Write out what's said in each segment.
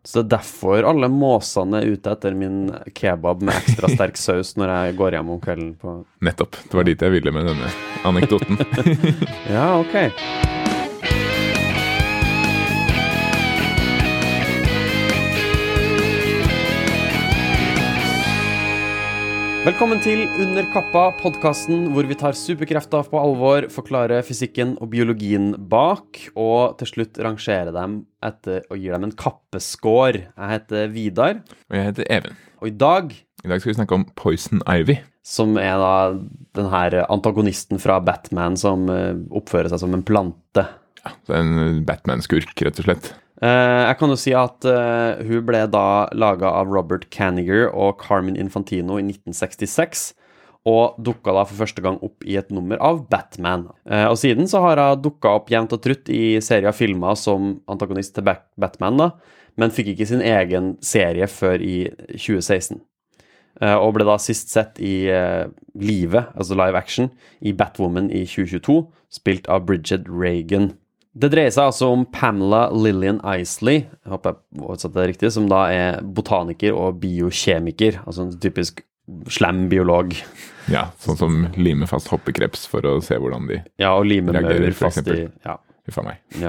Så det derfor alle måsene ute etter min kebab med ekstra sterk saus når jeg går hjem om kvelden på... Nettopp, det var dit jeg ville med denne anekdoten. Ja, ok. Velkommen til Under Kappa, podcasten hvor vi tar superkrefter på alvor, forklarer fysikken og biologien bak, og til slutt rangerer dem etter å gi dem en kappeskår. Jeg heter Vidar. Og jeg heter Even. Og i dag skal vi snakke om Poison Ivy. Som er da den her antagonisten fra Batman som oppfører seg som en plante. Ja, så en Batman-skurk, rett og slett. Jeg kan jo si at hun ble da laget av Robert Kanigher og Carmine Infantino i 1966, og dukket da for første gang opp i et nummer av Batman. Og siden så har hun dukket opp jevnt og trutt i serier og filmer som antagonist til Batman da, men fikk ikke sin egen serie før i 2016. Og ble da sist sett i live, altså live action, i Batwoman i 2022, spilt av Bridget Regan. Det dreier seg altså om Pamela Lillian Isley, jeg håper jeg oversatte det riktig, som da er botaniker og biokjemiker, altså en typisk slem biolog. Ja, sånn som limer fast hoppekreps for å se hvordan de og limer reagerer, fast i... Ja. Uffa meg. Ja.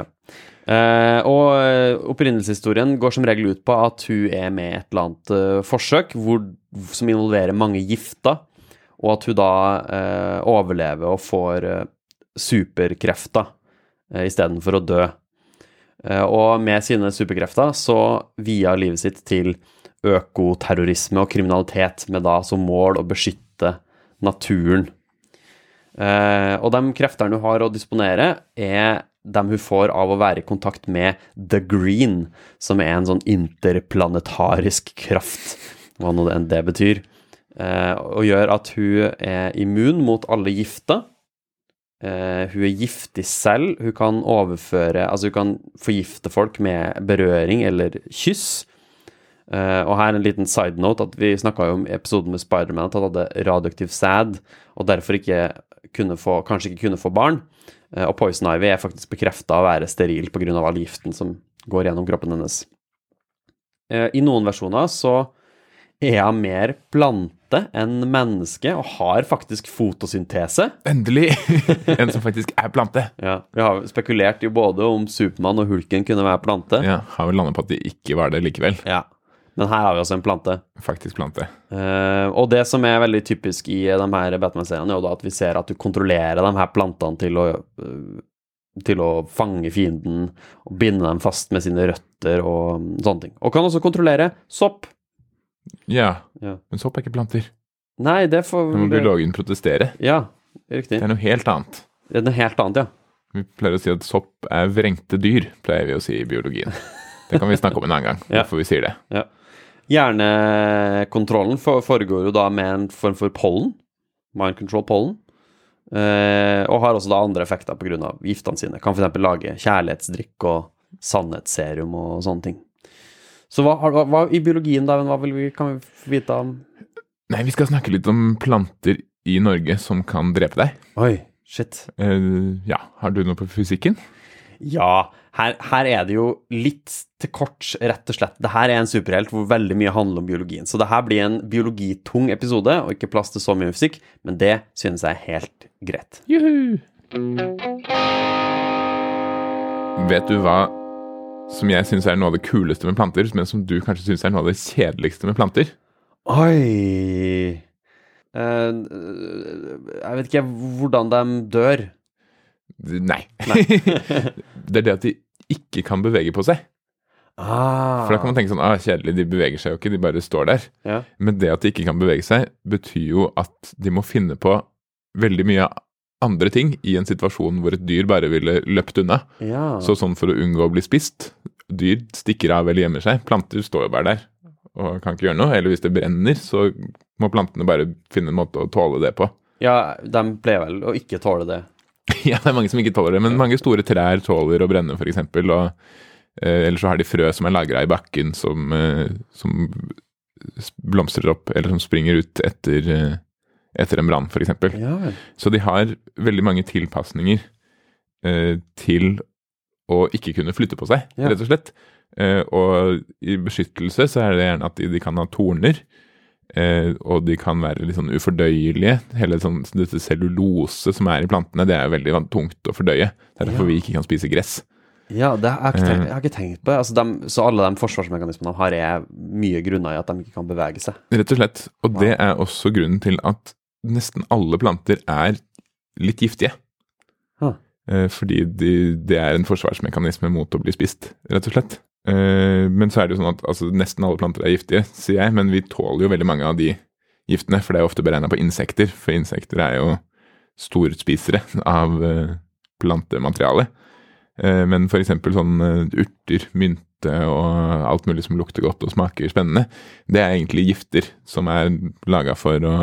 Og opprinnelseshistorien går som regel ut på at hun er med i et eller annet forsøk som involverer mange gifter, og at hun da overlever og får superkrefter i stedet for å dø. Og med sine superkrefter så vier livet sitt til økoterrorisme og kriminalitet med da som mål å beskytte naturen. Og de kreftene hun har å disponere er dem hun får av å være i kontakt med The Green, som er en sånn interplanetarisk kraft, hva nå det betyr, og gjør at hun er immun mot alle gifter. Hun er giftig selv, hun kan overføre, altså hun kan forgifte folk med berøring eller kyss. Og her en liten side note, at vi snakket jo om episoden med Spider-Man, at han hadde radioaktiv sæd, og derfor kanskje ikke kunne få barn. Og Poison Ivy er faktisk bekreftet å være steril på grunn av all giften som går gjennom kroppen hennes. I noen versjoner så er hun mer plante enn menneske, og har faktisk fotosyntese. Endelig! En som faktisk er plante. Ja, vi har spekulert jo både om Superman og Hulken kunne være plante. Ja, har vel landet på at de ikke var det likevel. Ja, men her har vi også en plante. Faktisk plante. Og det som er veldig typisk i de her Batman-seriene, er jo da at vi ser at du kontrollerer de her plantene til å fange fienden, og binde dem fast med sine røtter og sånne ting. Og kan også kontrollere sopp. Ja, men sopp er ikke planter. Nei, det får... Da må biologen protestere. Ja, riktig. Det er noe helt annet. Det er noe helt annet, ja. Vi pleier å si at sopp er vrengte dyr, pleier vi å si i biologien. Det kan vi snakke om en annen gang, hvorfor vi sier det. Ja. Hjernekontrollen foregår jo da med en form for pollen, mind control pollen, og har også da andre effekter på grunn av giftene sine. Kan for eksempel lage kjærlighetsdrikk og sannhetsserum og sånne ting. Så hva i biologien da, kan vi få vite om? Nei, vi skal snakke litt om planter i Norge som kan drepe deg. Oi, shit. Ja, har du noe på fysikken? Ja, her er det jo litt til kort, rett og slett. Dette er en superhelt hvor veldig mye handler om biologien. Så dette blir en biologitung episode, og ikke plass til så mye fysikk, men det synes jeg er helt greit. Juhu! Vet du hva som jeg synes er noe av det kuleste med planter, men som du kanskje synes er noe av det kjedeligste med planter? Oi! Jeg vet ikke hvordan de dør. Nei. Det er det at de ikke kan bevege på seg. For da kan man tenke sånn, kjedelig, de beveger seg jo ikke, de bare står der. Ja. Men det at de ikke kan bevege seg, betyr jo at de må finne på veldig mye andre ting i en situasjon hvor et dyr bare ville løpt unna. Ja. Så sånn for å unngå å bli spist. Dyr stikker av eller gjemmer seg. Planter står jo bare der og kan ikke gjøre noe. Eller hvis det brenner, så må plantene bare finne en måte å tåle det på. Ja, de pleier vel å ikke tåle det. Ja, det er mange som ikke tåler det, men mange store trær tåler å brenne, for eksempel. Eller så har de frø som er lagret i bakken, som blomstrer opp, eller som springer ut etter en brann, for eksempel. Ja. Så de har veldig mange tilpasninger til å ikke kunne flytte på seg, rett og slett. Og i beskyttelse så det gjerne at de kan ha torner, og de kan være litt sånn ufordøyelige. Hele sånn, dette cellulose som i plantene, det jo veldig tungt å fordøye. Det derfor vi ikke kan spise gress. Ja, det har jeg ikke tenkt på. Altså så alle de forsvarsmekanismene de har mye grunner i at de ikke kan bevege seg. Rett og slett. Og det også grunnen til at nesten alle planter litt giftige. Fordi det en forsvarsmekanisme mot å bli spist, rett og slett. Men så det jo sånn at altså, nesten alle planter giftige, sier jeg, men vi tåler jo veldig mange av de giftene, for det ofte beregnet på insekter, for insekter jo storspisere av plantemateriale. Men for eksempel sånn urter, mynte og alt mulig som lukter godt og smaker spennende, det egentlig gifter som laget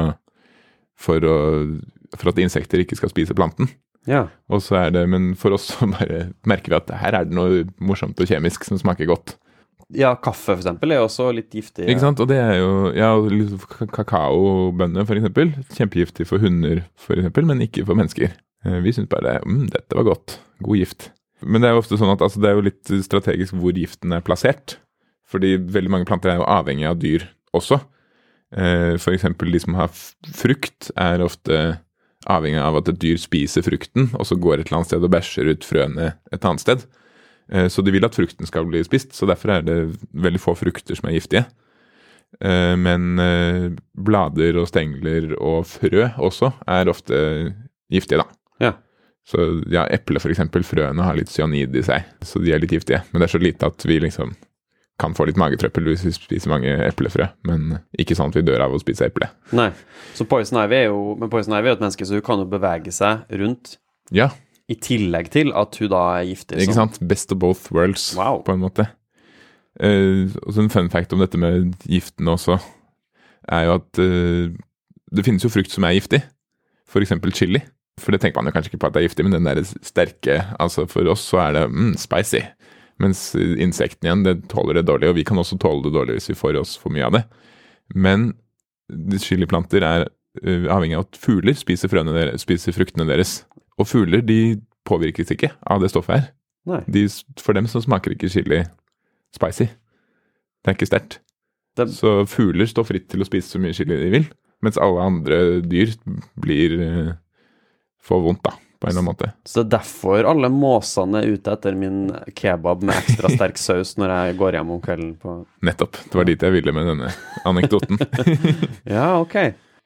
for at insekter ikke skal spise planten. Ja. Og så det, men for oss så bare merker vi at her det noe morsomt og kjemisk som smaker godt. Ja, kaffe for eksempel jo også litt giftig. Ikke sant, og det jo, ja, kakaobønner for eksempel, kjempegiftig for hunder for eksempel, men ikke for mennesker. Vi synes bare, dette var godt, god gift. Men det jo ofte sånn at altså, det jo litt strategisk hvor giften plassert, fordi veldig mange planter jo avhengig av dyr også. For eksempel de som har frukt ofte avhengig av at et dyr spiser frukten, og så går et eller annet sted og bæsjer ut frøene et annet sted. Så de vil at frukten skal bli spist, så derfor det veldig få frukter som giftige. Men blader og stengler og frø også ofte giftige da. Ja. Så ja, eple for eksempel, frøene har litt cyanid i seg, så de litt giftige. Men det så lite at vi liksom kan få litt magetrøppel hvis vi spiser mange eplefrø, men ikke sånn at vi dør av å spise eple. Nei, så Poison Ivy men Poison Ivy et menneske, så hun kan jo bevege seg rundt. Ja. I tillegg til at hun da giftig. Ikke sant? Best of both worlds, på en måte. Og så en fun fact om dette med giften også, jo at det finnes jo frukt som giftig. For eksempel chili. For det tenker man jo kanskje ikke på at det giftig, men den der sterke, altså for oss så det spicy. Mens insektene igjen, det tåler det dårlig, og vi kan også tåle det dårlig hvis vi får oss for mye av det. Men chiliplanter avhengig av at fugler spiser fruktene deres. Og fugler, de påvirkes ikke av det stoffet her. Nei. For dem så smaker ikke chili spicy. Det ikke sterkt. Så fugler står fritt til å spise så mye chili de vil, mens alle andre dyr får vondt da. På en eller annen måte. Så det derfor alle måsene ute etter min kebab med ekstra sterk saus når jeg går hjem om kvelden på... Nettopp, det var dit jeg ville med denne anekdoten. Ja, ok.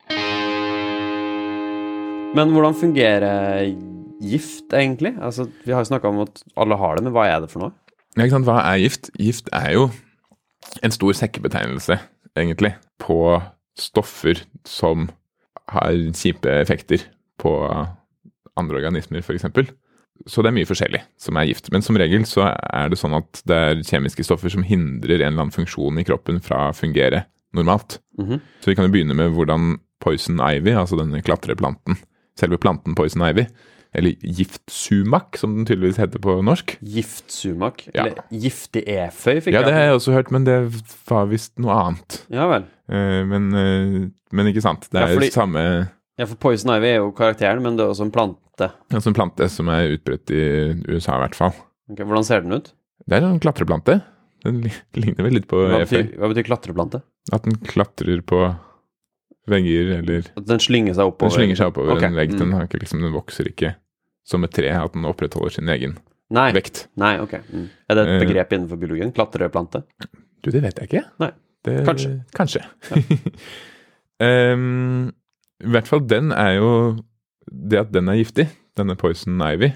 Men hvordan fungerer gift egentlig? Altså, vi har jo snakket om at alle har det, men hva det for noe? Ja, ikke sant, hva gift? Gift jo en stor sekkebetegnelse, egentlig, på stoffer som har kjipe effekter på andre organismer, for eksempel. Så det mye forskjellig som gift. Men som regel så det sånn at det kjemiske stoffer som hindrer en eller annen funksjon i kroppen fra å fungere normalt. Så vi kan jo begynne med hvordan poison ivy, altså denne klatreplanten, selve planten poison ivy, eller giftsumak, som den tydeligvis heter på norsk. Giftsumak? Ja. Eller giftig eføy, fikk jeg. Ja, det har jeg også hørt, men det var visst noe annet. Ja vel. Men ikke sant, det fordi... samme... Ja, for poison ivy jo karakteren, men det også en plante. Ja, en plante som utbredt i USA i hvert fall. Ok, hvordan ser den ut? Det en klatreplante. Den ligner vel litt på eføy. Hva betyr klatreplante? At den klatrer på vegger, eller... At den slynger seg oppover? Den slynger seg oppover en vegg. Den vokser ikke som et tre, at den opprettholder sin egen vekt. Nei, ok. Det et begrep innenfor biologien? Klatreplante? Du, det vet jeg ikke. Nei, kanskje. Ja. I hvert fall den jo det at den giftig, denne poison ivy,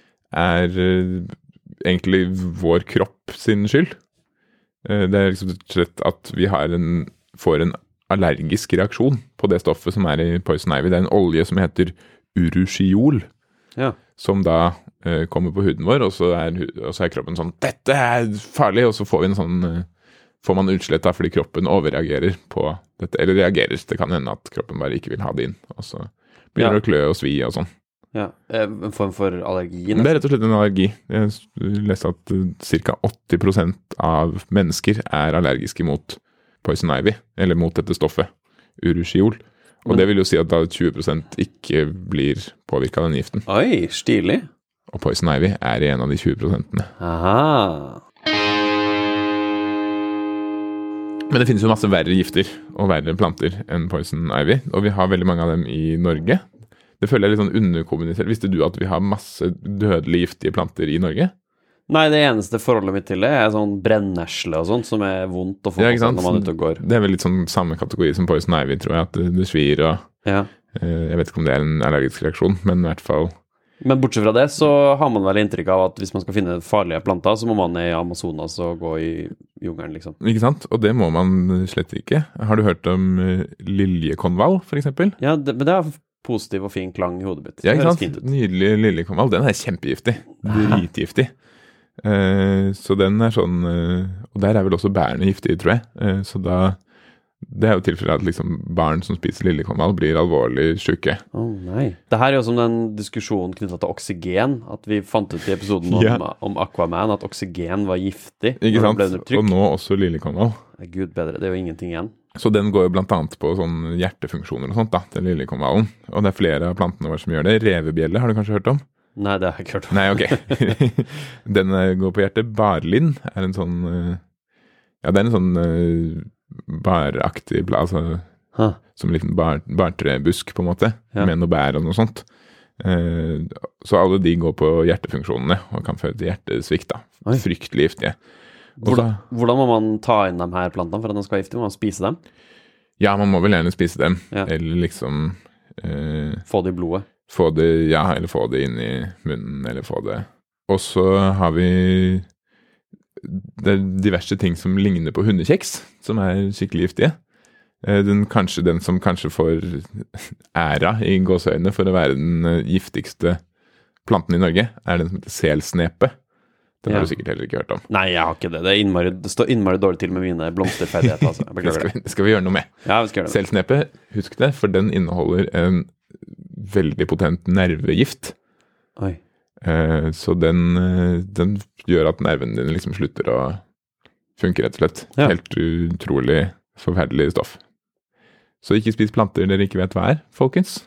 egentlig vår kropp sin skyld. Det liksom slett at vi får en allergisk reaksjon på det stoffet som i poison ivy. Det en olje som heter urushiol, som da kommer på huden vår, og så kroppen sånn, dette farlig, og så får vi en sånn... får man utslett da, fordi kroppen overreagerer på dette, eller reagerer. Det kan hende at kroppen bare ikke vil ha det inn, og så begynner det å klø og svi og sånn. Ja, en form for allergi? Nesten. Det rett og slett en allergi. Jeg leste at ca. 80% av mennesker allergiske mot poison ivy, eller mot dette stoffet, urushiol. Og det vil jo si at da 20% ikke blir påvirket av den giften. Oi, stilig. Og poison ivy en av de 20%. Aha. Men det finnes jo masse verre gifter og verre planter enn poison ivy, og vi har veldig mange av dem i Norge. Det føler jeg litt sånn underkommunisert. Visste du at vi har masse dødelig giftige planter i Norge? Nei, det eneste forholdet mitt til det sånn brennesle og sånt, som vondt å få på seg når man er ute og går. Det vel litt sånn samme kategori som poison ivy, tror jeg, at det svir og jeg vet ikke om det en allergisk reaksjon, men i hvert fall. Men bortsett fra det, så har man vel inntrykk av at hvis man skal finne farlige planter, så må man i Amazonas og gå i jungelen, liksom. Ikke sant? Og det må man slett ikke. Har du hørt om liljekonvall, for eksempel? Ja, men det har positiv og fin klang i hodet mitt. Ja, ikke sant? Nydelig liljekonvall. Den kjempegiftig. Dritgiftig. Så den sånn, og der vel også bærene giftige, tror jeg. Så da, det jo tilfellet at liksom barn som spiser liljekonvall blir alvorlig syke. Nei. Det her jo som den diskusjonen knyttet til oksygen, at vi fant ut i episoden om Aquaman, at oksygen var giftig. Ikke sant? Og nå også liljekonvall. Gud bedre, det jo ingenting igjen. Så den går jo blant annet på sånn hjertefunksjoner og sånt da, den liljekonvallen. Og det flere av plantene våre som gjør det. Revebjelle, har du kanskje hørt om? Nei, det har jeg ikke hørt om. Nei, ok. Den går på hjertet. Barlind en sånn, ja, det en sånn bæraktig, altså som en liten bartrebusk på en måte, med noe bær og noe sånt. Så alle de går på hjertefunksjonene og kan føre til hjertesvikt da. Fryktelig giftige. Hvordan må man ta inn de her plantene for at de skal være giftige? Må man spise dem? Ja, man må vel gjerne spise dem, eller liksom få det i blodet. Få det, eller få det inn i munnen, eller få det. Og så har vi det diverse ting som ligner på hundekjeks, som skikkelig giftige. Kanskje den som kanskje får æra i gåseøyne for å være den giftigste planten i Norge, den som heter selsnepe. Den har du sikkert heller ikke hørt om. Nei, jeg har ikke det. Det står innmari dårlig til med mine blomsterferdigheter. Altså. Det skal vi gjøre noe med. Ja, vi skal gjøre det. Selsnepe, husk det, for den inneholder en veldig potent nervegift. Oi. Så den gjør at nerven din liksom slutter å funke, rett og slett. Helt utrolig forferdelig stoff. Så ikke spis planter dere ikke vet hva folkens.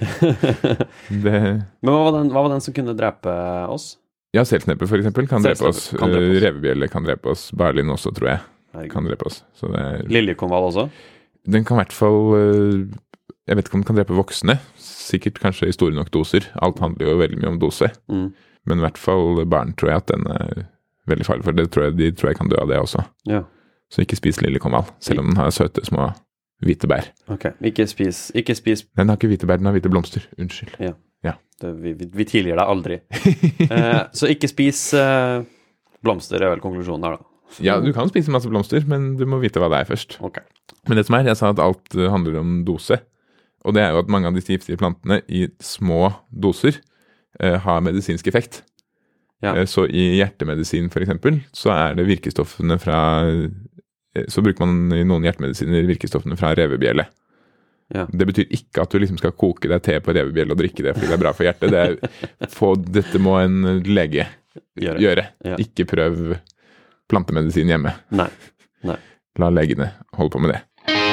Men hva var den som kunne drepe oss? Ja, selsnepe for eksempel kan drepe oss. Revebjelle kan drepe oss. Barlind også, tror jeg, kan drepe oss. Liljekonvall også? Den kan i hvert fall, jeg vet ikke om den kan drepe voksne. Sikkert kanskje i store nok doser. Alt handler jo veldig mye om dose. Men i hvert fall barn tror jeg at den veldig farlig, for de tror jeg kan dø av det også. Ja. Så ikke spis liljekonvall, selv om den har søte små hvite bær. Ok, ikke spis. Den har ikke hvite bær, den har hvite blomster. Unnskyld. Ja. Vi tilgir deg aldri. Så ikke spis blomster vel konklusjonen her da. Ja, du kan spise masse blomster, men du må vite hva det først. Ok. Men det som jeg sa at alt handler om dose. Og det jo at mange av disse giftige plantene i små doser har medisinsk effekt. Ja. Så i hjertemedisin for eksempel, så det virkestoffene fra, så bruker man i noen hjertemedisiner virkestoffene fra revebjelle. Ja. Det betyr ikke at du liksom skal koke deg te på revebjelle og drikke det fordi det bra for hjertet. Dette må en lege gjøre. Ja. Ikke prøv plantemedisin hjemme. Nei. La legene holde på med det.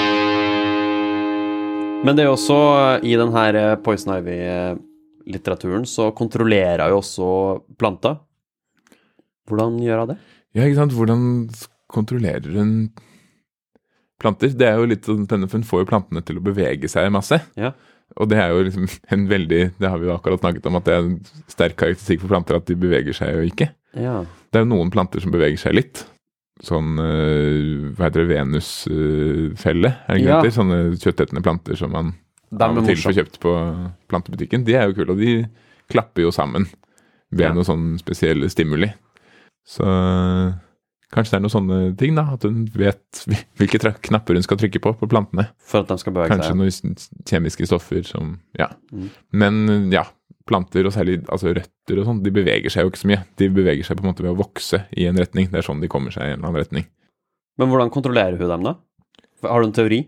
Men det jo også, i den her Poison Ivy-litteraturen, så kontrollerer jo også planter. Hvordan gjør hun det? Ja, ikke sant? Hvordan kontrollerer hun planter? Det jo litt spennende, for hun får jo plantene til å bevege seg masse. Ja. Og det jo liksom en veldig, det har vi jo akkurat snakket om, at det en sterk karakteristikk for planter at de beveger seg jo ikke. Ja. Det jo noen planter som beveger seg litt. Sånn, hva heter det, venusfelle, det ikke heter? Sånne kjøttetende planter som man av og til får kjøpt på plantebutikken. De jo kule, og de klapper jo sammen ved noe sånn spesielle stimuli. Så kanskje det noen sånne ting da, at hun vet hvilke knapper hun skal trykke på plantene. For at de skal bevege seg. Kanskje noen kjemiske stoffer som, Men planter, og særlig altså røtter og sånn, de beveger seg jo ikke så mye. De beveger seg på en måte ved å vokse i en retning. Det sånn de kommer seg i en eller annen retning. Men hvordan kontrollerer hun dem da? Har du en teori?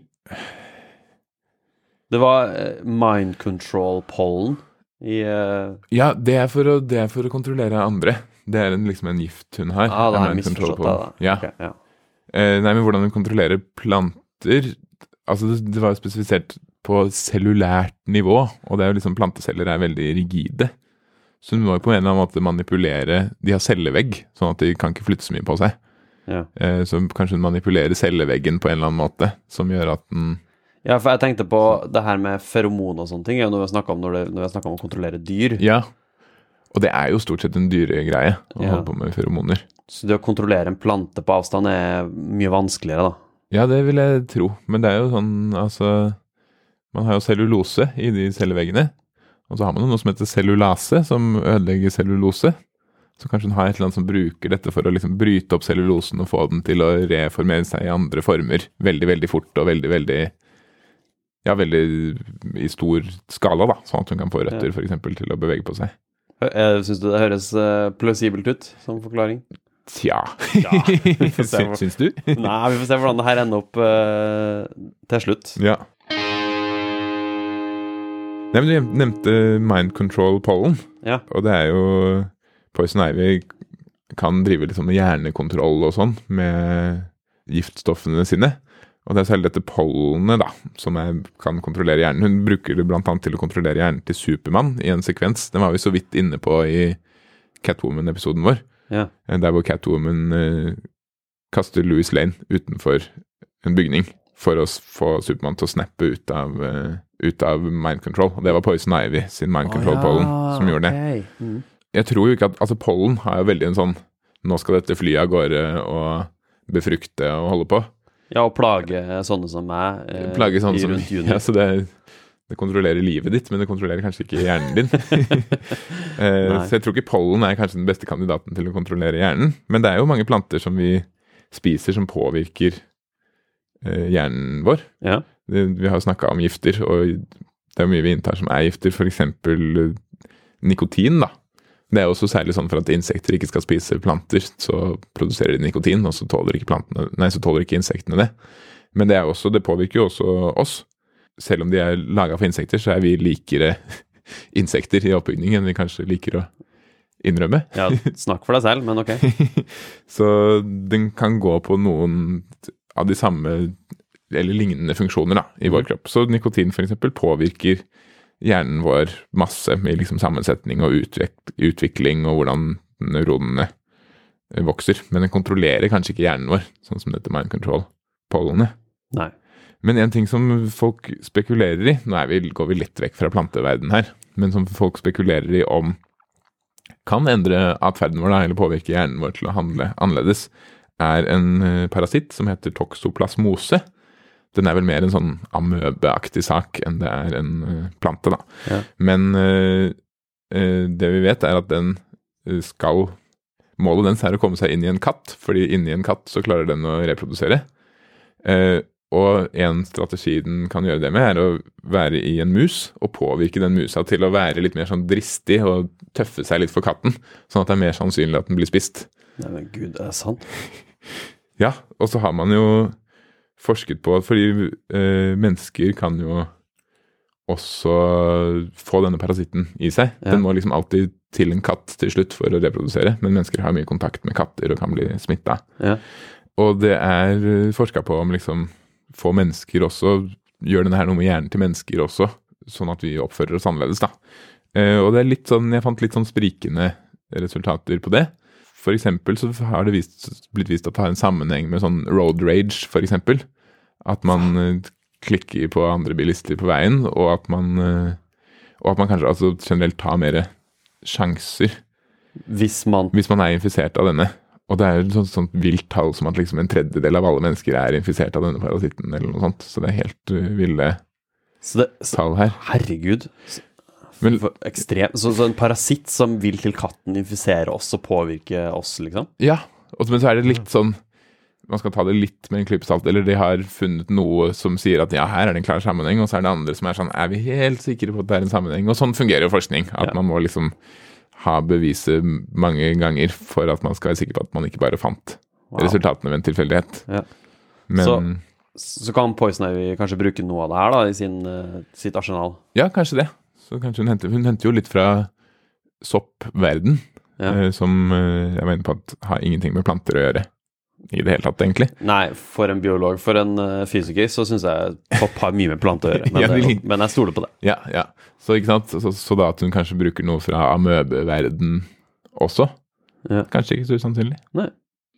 Det var mind control pollen i... Ja, det for å kontrollere andre. Det liksom en gift hun har. Det har jeg misforstått det da. Ja. Okay, ja. Nei, men hvordan hun kontrollerer planter, altså det var jo spesifisert på cellulært nivå, og det jo liksom planteceller veldig rigide. Så hun må jo på en eller annen måte manipulere, de har cellevegg, sånn at de kan ikke flytte så mye på seg. Så kanskje hun manipulerer celleveggen på en eller annen måte, som gjør at den... Ja, for jeg tenkte på det her med feromon og sånne ting, når vi har snakket om, når vi har snakket om å kontrollere dyr. Ja, og det jo stort sett en dyregreie å holde på med feromoner. Så det å kontrollere en plante på avstand mye vanskeligere da? Ja, det vil jeg tro, men det jo sånn, altså, man har jo cellulose i de celleveggene, og så har man jo noe som heter cellulase, som ødelegger cellulose. Så kanskje hun har et eller annet som bruker dette for å liksom bryte opp cellulosen og få den til å reformere seg i andre former veldig, veldig fort og veldig, veldig, ja, veldig i stor skala da, sånn at hun kan få røtter for eksempel til å bevege på seg. Synes du det høres plausibelt ut som forklaring? Tja, syns du? Nei, vi får se hvordan det her ender opp til slutt. Ja. Nei, men du nevnte mind control pollen, og det jo Poison Ivy kan drive litt sånn hjernekontroll og sånn med giftstoffene sine. Og det særlig dette pollenet da, som kan kontrollere hjernen. Hun bruker det blant annet til å kontrollere hjernen til Superman i en sekvens. Den var vi så vidt inne på i Catwoman-episoden vår. Ja. Der hvor Catwoman kaster Louis Lane utenfor en bygning for å få Superman til å snappe ut av mind control. Og det var Poison Ivy sin mind control pollen som gjorde det. Jeg tror jo ikke at, altså pollen har jo veldig en sånn, nå skal dette flyet av gårde og befrukte og holde på. Ja, og plage sånne som meg plage sånne som, ja, så det kontrollerer livet ditt, men det kontrollerer kanskje ikke hjernen din. Så jeg tror ikke pollen kanskje den beste kandidaten til å kontrollere hjernen, men det jo mange planter som vi spiser som påvirker hjernen vår. Ja. Vi har snakket om gifter, og det mye vi inntar som gifter, for eksempel nikotin da. Det jo også særlig sånn for at insekter ikke skal spise planter, så produserer de nikotin, og så tåler ikke insektene det. Men det påvirker jo også oss. Selv om de laget for insekter, så vi likere insekter i oppbyggingen enn vi kanskje liker å innrømme. Ja, snakk for deg selv, men ok. Så den kan gå på noen av de samme, eller lignende funksjoner da, i vår kropp. Så nikotin for eksempel påvirker hjernen vår masse med liksom sammensetning og utvikling og hvordan neuronene vokser. Men den kontrollerer kanskje ikke hjernen vår, sånn som dette mind control-pollenet. Nei. Men en ting som folk spekulerer i, nå går vi litt vekk fra planteverden her, men som folk spekulerer i om kan endre atferden vår da, eller påvirke hjernen vår til å handle annerledes, en parasitt som heter toxoplasmose. Den vel mer en sånn amøbeaktig sak enn det en plante da. Ja. Men det vi vet at den målet dens å komme seg inn i en katt, fordi inni en katt så klarer den å reprodusere. Og en strategi den kan gjøre det med å være i en mus og påvirke den musa til å være litt mer sånn dristig og tøffe seg litt for katten, sånn at det mer sannsynlig at den blir spist. Nei, men Gud, det sant? Ja, og så har man jo forsket på, fordi mennesker kan jo også få denne parasitten i seg. Ja. Den må liksom alltid til en katt til slutt for å reprodusere, men mennesker har mye kontakt med katter og kan bli smittet. Ja. Og det forsket på om liksom få mennesker også, gjør denne her noe med hjernen til mennesker også, sånn at vi oppfører oss annerledes da. Og det litt sånn, jeg fant litt sånn sprikende resultater på det. For eksempel så har det blitt vist at det har en sammenheng med sånn road rage, for eksempel. At man klikker på andre bilister på veien, og at man kanskje altså generelt tar mer sjanser. Hvis man infisert av denne. Og det jo et sånt vilt tall som at liksom en tredjedel av alle mennesker infisert av denne parasitten, eller noe sånt. Så det helt ville tall her. Herregud. Men, ekstrem, så en parasitt som vil til katten infisere oss og påvirke oss, liksom? Ja, men så det litt sånn, man skal ta det litt med en klype salt, eller de har funnet noe som sier at ja, her det en klar sammenheng, og så det andre som sånn, vi helt sikre på at det en sammenheng? Og sånn fungerer jo forskning, at man må liksom ha beviset mange ganger for at man skal være sikker på at man ikke bare fant resultatene ved en tilfeldighet. Ja. Men, så kan Poison Ivy kanskje bruke noe av det her da, i sitt arsenal? Ja, kanskje det. Så kanskje hun henter jo litt fra soppverden, som jeg mener på at har ingenting med planter å gjøre i det hele tatt, egentlig. Nei, for en biolog, for en fysiker, så synes jeg sopp har mye med planter å gjøre, men jeg stoler på det. Ja. Så ikke sant, så da at hun kanskje bruker noe fra amøbeverden også, kanskje ikke så usannsynlig. Nei.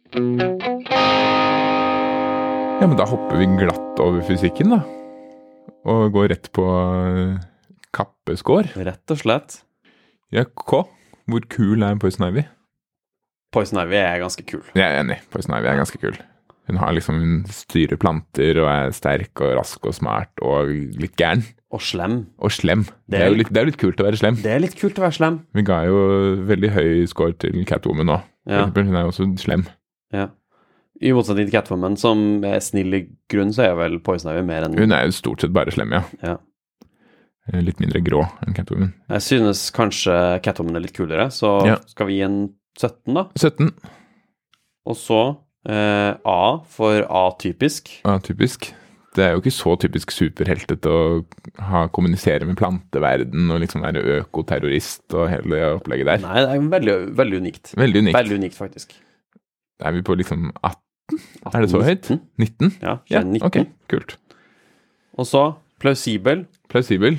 Ja, men da hopper vi glatt over fysikken da, og går rett på kappeskår. Rett og slett. Ja, hvor kul Poison Ivy? Poison Ivy ganske kul. Jeg enig, Poison Ivy ganske kul. Hun styrer planter og sterk og rask og smart og litt gæren. Og slem. Og slem. Det er jo litt kult å være slem. Det litt kult å være slem. Vi ga jo veldig høy score til Catwoman nå. Ja. Hun jo også slem. Ja. I motsetning til Catwoman, som snill i grunn, så vel Poison Ivy mer enn... Hun jo stort sett bare slem, ja. Ja. Litt mindre grå enn Catwoman. Jeg synes kanskje Catwoman litt kulere, så skal vi gi en 17 da. 17. Og så A for A-typisk. A-typisk. Det jo ikke så typisk superheltete å kommunisere med planteverden og liksom være økoterrorist og hele opplegget der. Nei, det veldig, veldig unikt. Veldig unikt. Veldig unikt, faktisk. Vi på liksom 18? Det så høyt? 19? Ja, 19. Ok, kult. Og så, plausibel. Plausibel.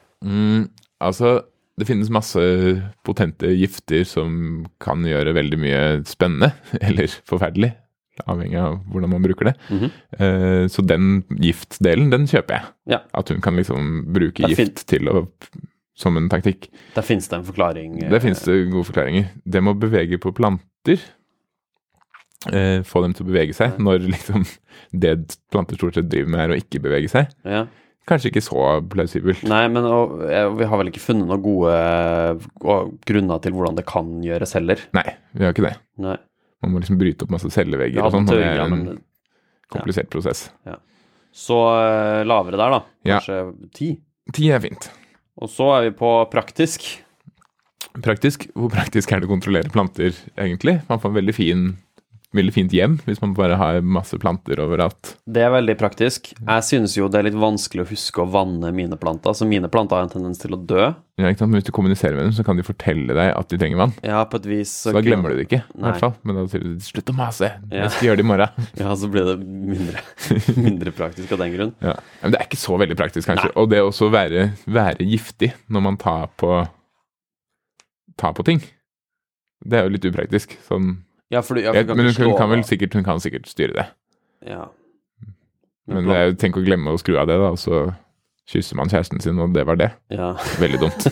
Altså, det finnes masse potente gifter som kan gjøre veldig mye spennende, eller forferdelig, avhengig av hvordan man bruker det. Så den giftdelen, den kjøper jeg. Ja. At hun kan liksom bruke gift som en taktikk. Der finnes det en forklaring. Der finnes det gode forklaringer. Det må bevege på planter, få dem til å bevege seg, når liksom det planter stort sett driver med å ikke bevege seg. Ja. Kanskje ikke så plausibelt. Nei, men vi har vel ikke funnet noen gode grunner til hvordan det kan gjøres heller. Nei, vi har ikke det. Nei. Man må liksom bryte opp masse cellevegger og sånn, og det en komplisert prosess. Ja. Så lavere der da, kanskje 10. 10 fint. Og så vi på praktisk. Praktisk? Hvor praktisk det å kontrollere planter egentlig? Man får en veldig fint hjem hvis man bare har masse planter overalt. Det veldig praktisk. Jeg synes jo det litt vanskelig å huske å vanne mine planter, så mine planter har en tendens til å dø. Ja, ikke sant? Men hvis du kommuniserer med dem, så kan de fortelle deg at de trenger vann. Ja, på et vis. Så da glemmer du det ikke, i hvert fall. Men da sier du, slutt å mase, jeg skal gjøre det i morgen. Ja, så blir det mindre praktisk av den grunn. Ja, men det ikke så veldig praktisk kanskje. Nei. Og det også være giftig når man tar på ting. Det jo litt upraktisk, sånn. Ja, men hun kan sikkert styre det. Ja. Men tenk å glemme å skru av det da, og så kysser man kjæresten sin, og det var det. Ja. Veldig dumt.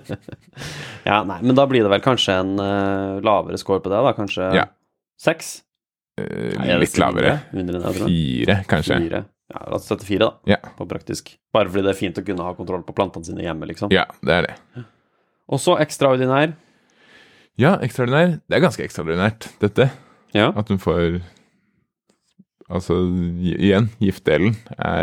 Ja, nei, men da blir det vel kanskje en lavere score på det da, kanskje 6? Litt lavere. 4, kanskje. 4. Ja, la oss sette 4 da, på praktisk. Bare fordi det fint å kunne ha kontroll på plantene sine hjemme, liksom. Ja, det det. Og så ekstraordinær. Ja, ekstraordinær. Det ganske ekstraordinært, dette. Ja. At hun får... Altså, igjen, giftdelen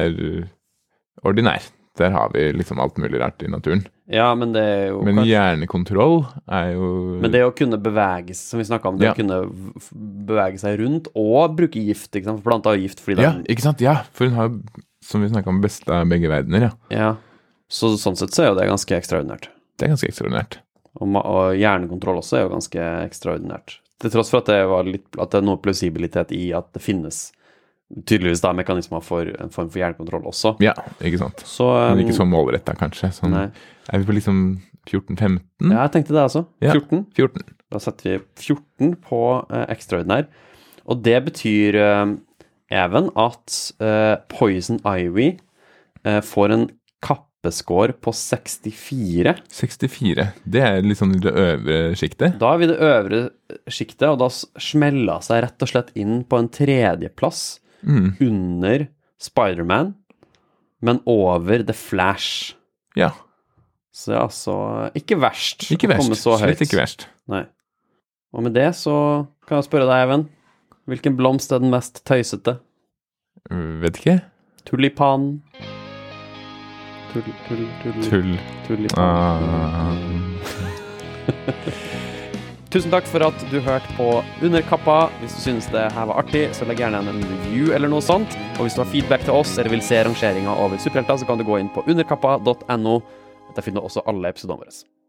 ordinær. Der har vi liksom alt mulig rart i naturen. Ja, men det jo... Men hjernekontroll jo... Men det å kunne bevege seg, som vi snakket om, det å kunne bevege seg rundt, og bruke gift, ikke sant? For planter har gift fordi Ja, ikke sant? Ja, for hun har, som vi snakket om, best av begge verdener, ja. Ja, så sånn sett så jo det ganske ekstraordinært. Det ganske ekstraordinært. Og hjernekontroll også jo ganske ekstraordinært. Til tross for at det noe plausibilitet i at det finnes tydeligvis da mekanismer for en form for hjernekontroll også. Ja, ikke sant. Men ikke så målrettet kanskje. Sånn, vi på liksom 14-15? Ja, jeg tenkte det altså. 14. 14. Da setter vi 14 på ekstraordinær. Og det betyr, Even, at Poison Ivy får en kappeskår på 64. 64. Det litt sånn det øvre skiktet? Da vi det øvre skiktet, og da smellet seg rett og slett inn på en tredjeplass under Spider-Man, men over The Flash. Ja. Så altså, ikke verst. Ikke verst, slett ikke verst. Nei. Og med det så kan jeg spørre deg, Even, hvilken blomst den mest tøysete? Vet ikke. Tulipan. Tusen takk for at du hørte på Underkappa. Hvis du synes det her var artig, så legg gjerne en review eller noe sånt. Og hvis du har feedback til oss, eller vil se rangeringer over superhelter, så kan du gå inn på underkappa.no. Der finner du også alle episodene våre.